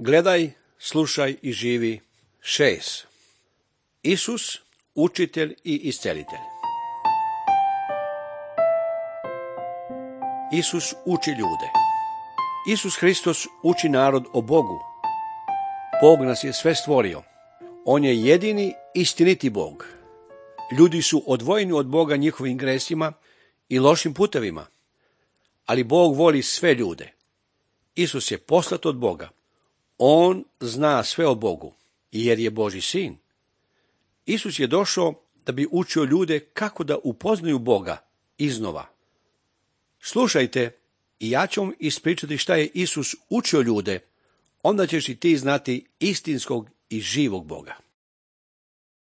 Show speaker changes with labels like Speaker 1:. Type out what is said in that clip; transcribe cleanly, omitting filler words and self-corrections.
Speaker 1: Gledaj, slušaj i živi. 6. Isus, učitelj i iscelitelj. Isus uči ljude. Isus Hristos uči narod o Bogu. Bog nas je sve stvorio. On je jedini istiniti Bog. Ljudi su odvojeni od Boga njihovim gresima i lošim putevima. Ali Bog voli sve ljude. Isus je poslat od Boga. On zna sve o Bogu, jer je Božji sin. Isus je došao da bi učio ljude kako da upoznaju Boga iznova. Slušajte, i ja ću vam ispričati šta je Isus učio ljude, onda ćeš i ti znati istinskog i živog Boga.